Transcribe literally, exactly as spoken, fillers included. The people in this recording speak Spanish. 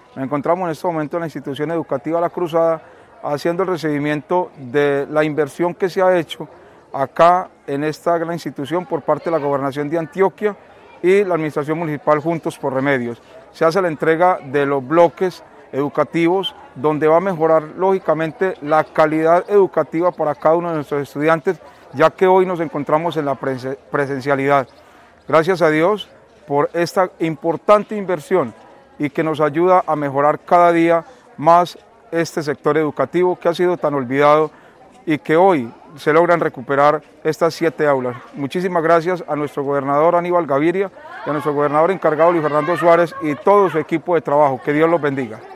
Nos encontramos en este momento en la institución educativa La Cruzada haciendo el recibimiento de la inversión que se ha hecho acá en esta gran institución por parte de la Gobernación de Antioquia y la Administración Municipal Juntos por Remedios. Se hace la entrega de los bloques educativos donde va a mejorar lógicamente la calidad educativa para cada uno de nuestros estudiantes, ya que hoy nos encontramos en la presencialidad. Gracias a Dios por esta importante inversión y que nos ayuda a mejorar cada día más este sector educativo que ha sido tan olvidado y que hoy se logran recuperar estas siete aulas. Muchísimas gracias a nuestro gobernador Aníbal Gaviria y a nuestro gobernador encargado Luis Fernando Suárez y todo su equipo de trabajo. Que Dios los bendiga.